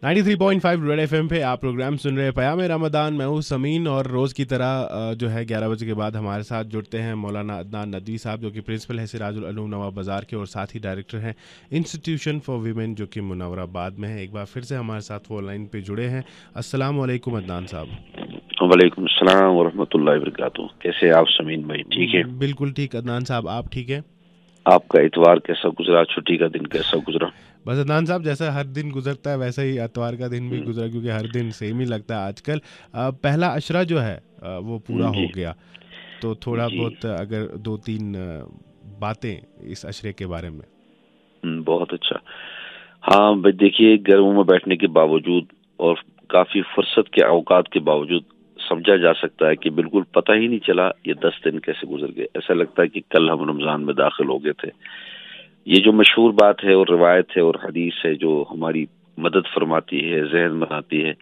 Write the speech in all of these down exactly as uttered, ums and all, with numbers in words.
Ninety three point five red FM पे आप programme सुन रहे हैं पयाम रमदान। मैं हूँ समीन और रोज़ की तरह अ, जो है ग्यारह बजे के बाद हमारे साथ जुड़ते हैं मौलाना अदनान नदवी साहब, जो कि प्रिंसिपल है सिराजुल उलूम नवाब बाज़ार के और साथ ही डायरेक्टर हैं इंस्टीट्यूशन फॉर वीमेन, जो कि मुनव्वराबाद में है। एक बार फिर से हमारे साथ वो लाइन पे जुड़े हैं। अस्सलाम वालेकुम अदनान साहब। वालेकुम सलाम वरहमतुल्लाहि वबरकातुहू। कैसे आप समीन भाई? ठीक है, बिल्कुल ठीक अदनान साहब, आप ठीक है? आपका इतवार कैसा गुजरा? छुट्टी का दिन कैसा गुजरा? बस अदनान साहब, जैसा हर दिन गुजरता है वैसा ही इतवार का दिन भी गुजरा, क्योंकि हर दिन सेम ही लगता है आजकल। अ, पहला अशरा जो है अ, वो पूरा हो जी गया, तो थोड़ा जी। बहुत अगर दो तीन अ, बातें इस अशरे के बारे में। हम्म, बहुत अच्छा। हाँ भाई, देखिए, घरों में बैठने के बावजूद और काफी फुर्सत के औकात के बावजूद समझा जा सकता है कि बिल्कुल पता ही नहीं चला ये दस दिन कैसे गुजर गए। ऐसा लगता है कि कल हम रमजान में दाखिल हो गए थे। ये जो मशहूर बात है और रिवायत है और हदीस है जो हमारी मदद फरमाती है, जहन बनाती है,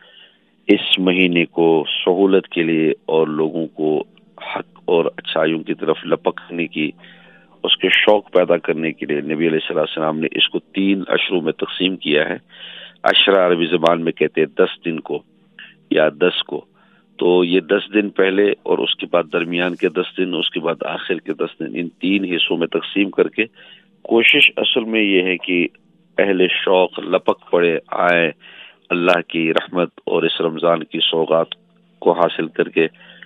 इस महीने को सहूलत के लिए और लोगों को हक और अच्छाइयों की तरफ लपकने की, उसके शौक पैदा करने के लिए नबी अलैहिस्सलाम ने इसको तीन अशरों में तकसीम किया है। अशरा अरबी ज़बान में कहते हैं दस दिन को या दस को। तो ये दस दिन पहले और उसके बाद दरमियान के दस दिन, उसके बाद आखिर के दस दिन, इन तीन हिस्सों में तकसीम करके कोशिश असल में ये है कि अहले शौक लपक पड़े आए अल्लाह की रहमत और इस रमज़ान की सौगात को हासिल करके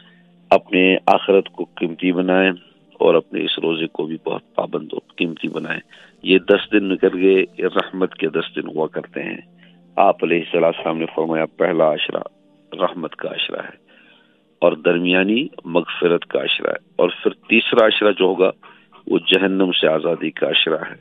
अपने आखिरत को कीमती बनाएं और अपने इस रोजे को भी बहुत पाबंद और कीमती बनाएं। ये दस दिन निकल गए, ये रहमत के दस दिन हुआ करते हैं। आप अलैहिस्सलाम ने फरमाया पहला अशरा रहमत का अशरा है और दरमियानी मगफिरत का अशरा है, और फिर तीसरा अशरा जो होगा वो जहन्नम से आज़ादी का अशरा है।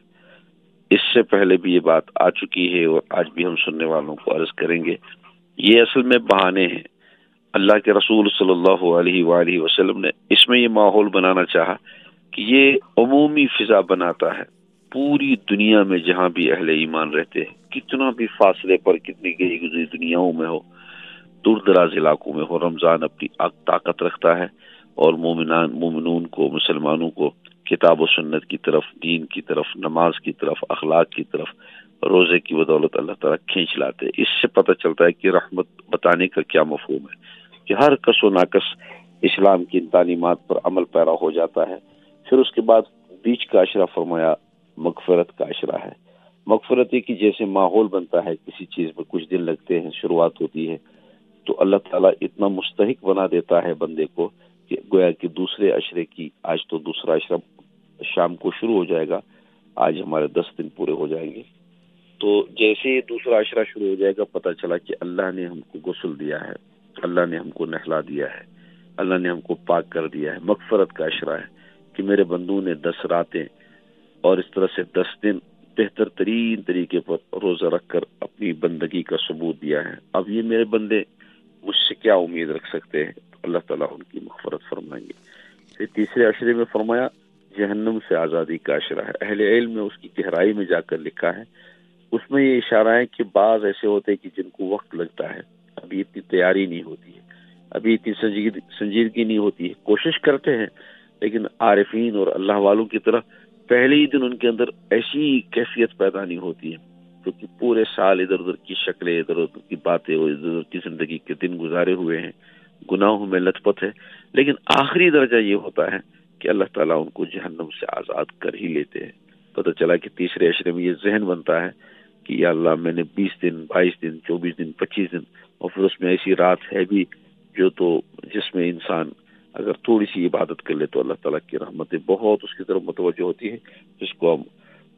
इससे पहले भी ये बात आ चुकी है और आज भी हम सुनने वालों को अर्ज करेंगे। ये असल में बहाने हैं। अल्लाह के रसूल सल्लल्लाहु अलैहि वालैहि वसल्लम ने इसमें ये माहौल बनाना चाहा कि ये अमूमी फिजा बनाता है पूरी दुनिया में, जहाँ भी अहले ईमान रहते हैं, कितना भी फासले पर, कितनी गई गुजरी दुनियाओं में हो, दूर दराज इलाकों में हो, रमजान अपनी ताकत रखता है और मोमिनान मोमिनून को, मुसलमानों को किताब और सुन्नत की तरफ, दीन की तरफ, नमाज की तरफ, अखलाक की तरफ रोजे की बदौलत अल्लाह ताला खींच लाते हैं। इससे पता चलता है कि रहमत बताने का क्या मफहूम है कि हर कस व नाकस इस्लाम की तालीमात पर अमल पैरा हो जाता है। फिर उसके बाद बीच का अशरा फरमाया मगफरत का अशरा है। मगफरत की जैसे माहौल बनता है, किसी चीज में कुछ दिन लगते हैं, शुरुआत होती है, तो अल्लाह ताला इतना मुस्तहिक बना देता है बंदे को कि गोया कि दूसरे अशरे की, आज तो दूसरा अशरा शाम को शुरू हो जाएगा, आज हमारे दस दिन पूरे हो जाएंगे। तो जैसे दूसरा अशरा शुरू हो जाएगा, पता चला कि अल्लाह ने हमको गुस्ल दिया है, अल्लाह ने हमको नहला दिया है, अल्लाह ने हमको पाक कर दिया है। मगफरत का अशरा है कि मेरे बंदू ने दस रातें और इस तरह से दस दिन बेहतर तरीन तरीके पर रोजा रखकर अपनी बंदगी का सबूत दिया है। अब ये मेरे बंदे मुझसे क्या उम्मीद रख सकते हैं? तो अल्लाह ताला उनकी मगफरत फरमाएंगे। फिर तीसरे अशरे में फरमाया जहन्नम से आज़ादी का अशरा है। अहले इल्म में उसकी गहराई में जाकर लिखा है, उसमें ये इशारा है कि बाज ऐसे होते हैं कि जिनको वक्त लगता है, अभी इतनी तैयारी नहीं होती है, अभी इतनी संजीद संजीदगी नहीं होती है, कोशिश करते हैं, लेकिन आरिफीन और अल्लाह वालों की तरह पहले ही दिन उनके अंदर ऐसी कैफियत पैदा नहीं होती है, क्योंकि पूरे साल इधर उधर की शक्लें, इधर उधर की बातें और इधर उधर की जिंदगी के दिन गुजारे हुए हैं, गुनाहों में लथपथ है। लेकिन आखिरी दर्जा ये होता है कि अल्लाह ताला उनको जहन्नम से आज़ाद कर ही लेते हैं। पता चला कि तीसरे अशरे में ये जहन बनता है कि या अल्लाह, मैंने बीस दिन, बाईस दिन, चौबीस दिन, पच्चीस दिन, और फिर उसमें ऐसी रात है भी जो तो जिसमें इंसान अगर थोड़ी सी इबादत कर ले तो अल्लाह ताला की रहमतें बहुत उसकी तरफ मुतवज्जो होती है, जिसको हम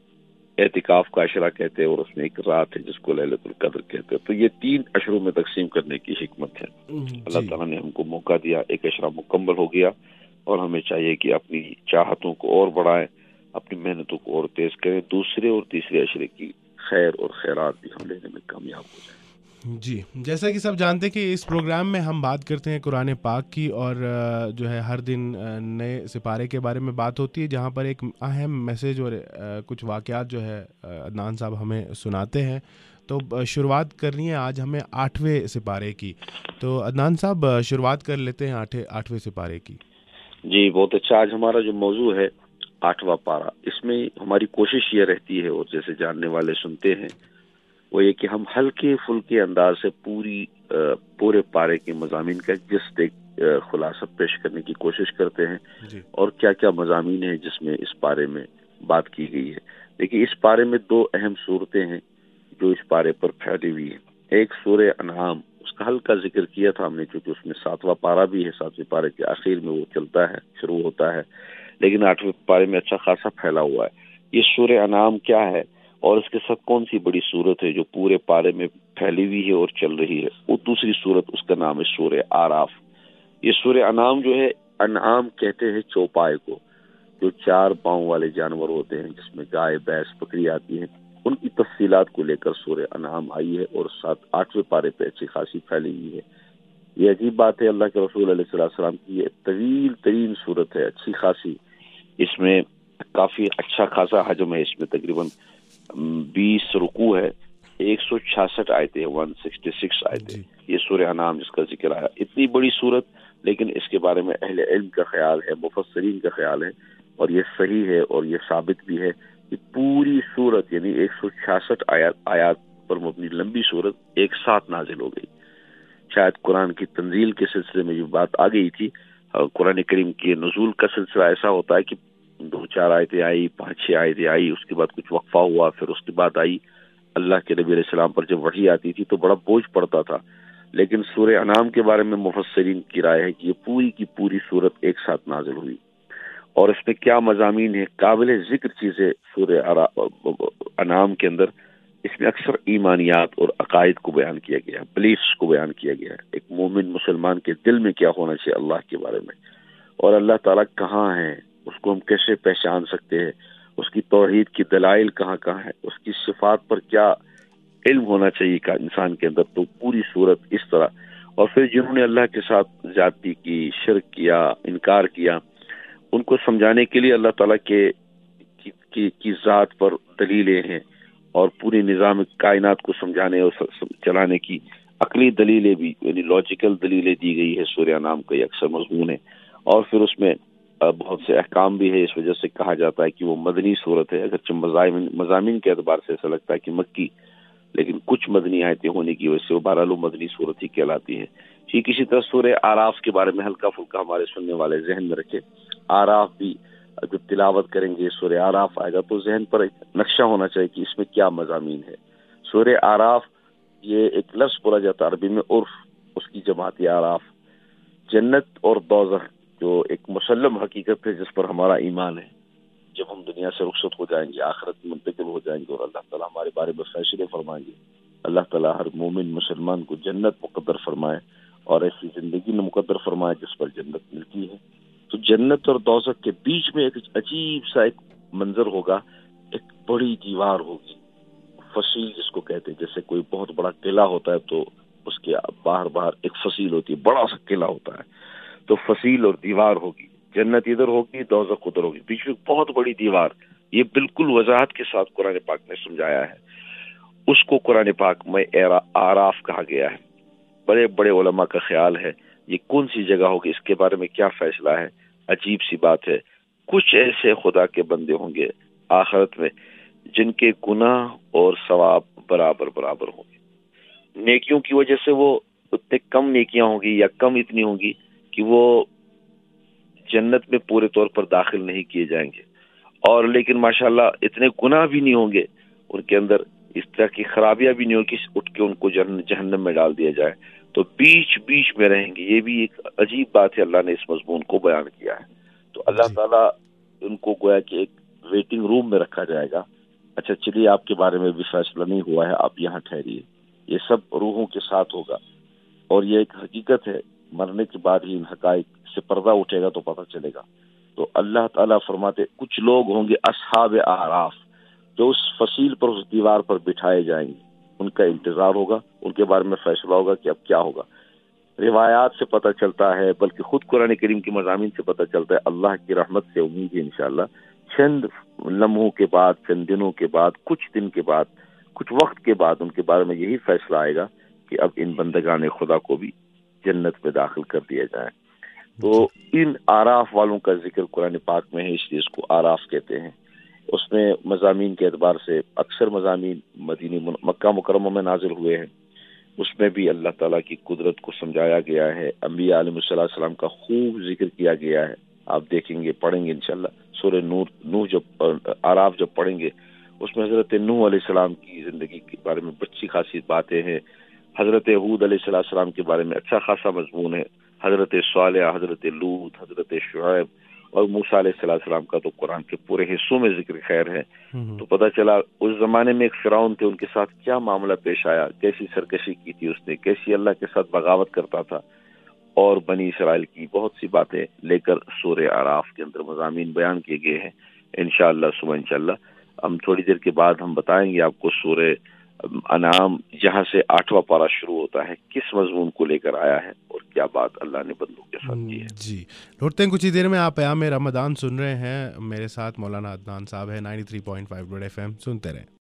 एतिकाफ का अशरा कहते हैं, और उसमें एक रात है जिसको लैलतुल कद्र कहते हैं। तो ये तीन अशरों में तकसीम करने की हिकमत है। अल्लाह ताला ने हमको मौका दिया, एक अशरा मुकम्मल हो गया, और हमें चाहिए कि अपनी चाहतों को और बढ़ाएं, अपनी मेहनतों को और तेज करें, दूसरे और तीसरे अशरे की खैर और खैरात भी हम लेने में कामयाब हो जाए। जी, जैसा कि सब जानते हैं कि इस प्रोग्राम में हम बात करते हैं कुरान पाक की, और जो है हर दिन नए सिपारे के बारे में बात होती है, जहाँ पर एक अहम मैसेज और कुछ वाक़यात जो है अदनान साहब हमें सुनाते हैं। तो शुरुआत करनी है आज हमें आठवें सिपारे की। तो अदनान साहब शुरुआत कर लेते हैं आठवें आठवें सिपारे की। जी, बहुत अच्छा। आज हमारा जो मौजू है आठवां पारा, इसमें हमारी कोशिश ये रहती है, और जैसे जानने वाले सुनते हैं وہ یہ کہ ہم ہلکے پھلکے انداز سے پوری پورے پارے کے مضامین کا جس ایک خلاصہ پیش کرنے کی کوشش کرتے ہیں جی. اور کیا کیا مضامین ہیں جس میں اس پارے میں بات کی گئی ہے. دیکھیے اس پارے میں دو اہم صورتیں ہیں جو اس پارے پر پھیلی ہوئی ہیں. ایک سورہ انعام، اس کا ہلکا ذکر کیا تھا ہم نے چونکہ اس میں ساتواں پارہ بھی ہے، ساتویں پارے کے آخر میں وہ چلتا ہے، شروع ہوتا ہے، لیکن آٹھویں پارے میں اچھا خاصا پھیلا ہوا ہے. یہ سورہ انعام کیا ہے اور اس کے ساتھ کون سی بڑی صورت ہے جو پورے پارے میں پھیلی ہوئی ہے اور چل رہی ہے؟ وہ دوسری صورت اس کا نام ہے سورہ آراف. یہ سورہ انعام جو ہے، انعام کہتے ہیں چوپائے کو، جو چار پاؤں والے جانور ہوتے ہیں جس میں گائے بھینس بکری آتی ہیں، ان کی تفصیلات کو لے کر سورہ انعام آئی ہے اور ساتھ آٹھویں پارے پہ اچھی خاصی پھیلی ہوئی ہے. یہ عجیب بات ہے، اللہ کے رسول علیہ الصلوۃ والسلام کی یہ طویل ترین صورت ہے، اچھی خاصی، اس میں کافی اچھا خاصا حجم ہے، اس میں تقریباً بیس رکوع ہے، ایک سو چھیاسٹھ آیتیں، ون سکسٹی سکس آیتیں. یہ سورہ انعام جس کا ذکر آیا، اتنی بڑی صورت، لیکن اس کے بارے میں اہل علم کا خیال ہے، مفسرین کا خیال ہے، اور یہ صحیح ہے اور یہ ثابت بھی ہے کہ پوری صورت یعنی ایک سو چھیاسٹھ آیات آیات پر مبنی لمبی صورت ایک ساتھ نازل ہو گئی. شاید قرآن کی تنزیل کے سلسلے میں یہ بات آ گئی تھی. قرآن کریم کے نزول کا سلسلہ ایسا ہوتا ہے کہ دو چار آیتیں آئی، پانچ چھ آیتیں آئی، اس کے بعد کچھ وقفہ ہوا، پھر اس کے بعد آئی. اللہ کے نبی علیہ السلام پر جب وحی آتی تھی تو بڑا بوجھ پڑتا تھا، لیکن سورہ انعام کے بارے میں مفسرین کی رائے ہے کہ یہ پوری کی پوری صورت ایک ساتھ نازل ہوئی. اور اس میں کیا مضامین ہے، قابل ذکر چیزیں سورہ انعام کے اندر. اس میں اکثر ایمانیات اور عقائد کو بیان کیا گیا ہے، بلیفس کو بیان کیا گیا ہے، ایک مومن مسلمان کے دل میں کیا ہونا چاہیے اللہ کے بارے میں، اور اللہ تعالیٰ کہاں ہے، اس کو ہم کیسے پہچان سکتے ہیں، اس کی توحید کی دلائل کہاں کہاں ہے، اس کی صفات پر کیا علم ہونا چاہیے کا انسان کے اندر. تو پوری صورت اس طرح. اور پھر جنہوں نے اللہ کے ساتھ زیادتی کی، شرک کیا، انکار کیا، ان کو سمجھانے کے لیے اللہ تعالیٰ کے کی, کی, کی ذات پر دلیلیں ہیں، اور پوری نظام کائنات کو سمجھانے اور چلانے کی عقلی دلیلیں بھی، یعنی لاجیکل دلیلیں دی گئی ہے. سورہ انعام کا یہ اکثر مضمون ہے، اور پھر اس میں بہت سے احکام بھی ہے. اس وجہ سے کہا جاتا ہے کہ وہ مدنی صورت ہے، اگرچہ مضامین مضامین کے اعتبار سے ایسا لگتا ہے کہ مکی، لیکن کچھ مدنی آیتیں ہونے کی وجہ سے وہ بہرحال مدنی صورت ہی کہلاتی ہے. ٹھیک اسی طرح سورہ آراف کے بارے میں ہلکا پھلکا ہمارے سننے والے ذہن میں رکھے. آراف بھی جب تلاوت کریں گے، سورہ آراف آئے گا تو ذہن پر ایک نقشہ ہونا چاہیے کہ اس میں کیا مضامین ہے. سورہ آراف یہ ایک لفظ بولا جاتا ہے عربی میں، عرف، اس کی جماعت آراف. جنت اور دوزخ جو ایک مسلم حقیقت ہے جس پر ہمارا ایمان ہے، جب ہم دنیا سے رخصت ہو جائیں گے، آخرت میں منتقل ہو جائیں گے اور اللہ تعالیٰ ہمارے بارے میں فیصلے فرمائیں گے. اللہ تعالیٰ ہر مومن مسلمان کو جنت مقدر فرمائے اور ایسی زندگی میں مقدر فرمائے جس پر جنت ملتی ہے. تو جنت اور دوزخ کے بیچ میں ایک عجیب سا ایک منظر ہوگا، ایک بڑی دیوار ہوگی، فصیل جس کو کہتے ہیں. جیسے کوئی بہت بڑا قلعہ ہوتا ہے تو اس کے باہر باہر ایک فصیل ہوتی ہے، بڑا سا قلعہ ہوتا ہے، تو فصیل اور دیوار ہوگی. جنت ادھر ہوگی، دوزخ ادھر ہوگی، بیچ میں بہت بڑی دیوار. یہ بالکل وضاحت کے ساتھ قرآن پاک نے سمجھایا ہے. اس کو قرآن پاک میں آراف کہا گیا ہے. بڑے بڑے علماء کا خیال ہے یہ کون سی جگہ ہوگی، اس کے بارے میں کیا فیصلہ ہے. عجیب سی بات ہے، کچھ ایسے خدا کے بندے ہوں گے آخرت میں جن کے گناہ اور ثواب برابر برابر ہوں گے. نیکیوں کی وجہ سے وہ اتنے کم نیکیاں ہوں گی یا کم اتنی ہوں گی کہ وہ جنت میں پورے طور پر داخل نہیں کیے جائیں گے، اور لیکن ماشاءاللہ اتنے گناہ بھی نہیں ہوں گے، ان کے اندر اس طرح کی خرابیاں بھی نہیں ہوگی اٹھ کے ان کو جہنم میں ڈال دیا جائے، تو بیچ بیچ میں رہیں گے. یہ بھی ایک عجیب بات ہے، اللہ نے اس مضمون کو بیان کیا ہے. تو اللہ تعالیٰ ان کو گویا کہ ایک ویٹنگ روم میں رکھا جائے گا. اچھا چلیے، آپ کے بارے میں بھی فیصلہ نہیں ہوا ہے، آپ یہاں ٹھہریے. یہ سب روحوں کے ساتھ ہوگا، اور یہ ایک حقیقت ہے، مرنے کے بعد ہی ان حقائق سے پردہ اٹھے گا تو پتہ چلے گا. تو اللہ تعالیٰ فرماتے کچھ لوگ ہوں گے اصحاب اعراف، جو اس فصیل پر، اس دیوار پر بٹھائے جائیں گے. ان کا انتظار ہوگا، ان کے بارے میں فیصلہ ہوگا کہ اب کیا ہوگا. روایات سے پتہ چلتا ہے، بلکہ خود قرآن کریم کے مضامین سے پتہ چلتا ہے. اللہ کی رحمت سے امید ہے انشاءاللہ چند لمحوں کے بعد، چند دنوں کے بعد، کچھ دن کے بعد، کچھ وقت کے بعد ان کے بارے میں یہی فیصلہ آئے گا کہ اب ان بندگان خدا کو بھی جنت میں داخل کر دیا جائے. تو ان آراف والوں کا ذکر قرآن پاک میں ہے، اس لیے اس کو آراف کہتے ہیں. اس میں مضامین کے اعتبار سے اکثر مضامین مدینہ مکہ مکرمہ میں نازل ہوئے ہیں، اس میں بھی اللہ تعالیٰ کی قدرت کو سمجھایا گیا ہے، انبیاء علیہ الصلوۃ والسلام کا خوب ذکر کیا گیا ہے. آپ دیکھیں گے، پڑھیں گے انشاءاللہ سورہ نور نوح جب آراف جب پڑھیں گے، اس میں حضرت نوح علیہ السلام کی زندگی کے بارے میں بچی خاصی باتیں ہیں، حضرت ہود علیہ السلام کے بارے میں اچھا خاصا مضمون ہے، حضرت صالح، حضرت لوط، حضرت شعیب اور موسیٰ علیہ السلام کا تو قرآن کے پورے حصوں میں ذکر خیر ہے. تو پتہ چلا اس زمانے میں ایک فرعون تھے، ان کے ساتھ کیا معاملہ پیش آیا، کیسی سرکشی کی تھی اس نے، کیسی اللہ کے ساتھ بغاوت کرتا تھا، اور بنی اسرائیل کی بہت سی باتیں لے کر سورہ اعراف کے اندر مضامین بیان کیے گئے ہیں. انشاءاللہ صبح انشاءاللہ ہم تھوڑی دیر کے بعد ہم بتائیں گے آپ کو سورہ انعام جہاں سے آٹھواں پارہ شروع ہوتا ہے کس مضمون کو لے کر آیا ہے اور کیا بات اللہ نے بندوں کے ساتھ کی ہے. جی لوٹتے ہیں کچھ ہی دیر میں. آپ پیام رمضان سن رہے ہیں، میرے ساتھ مولانا عدنان صاحب ہے. Ninety three point five red F M سنتے رہیں.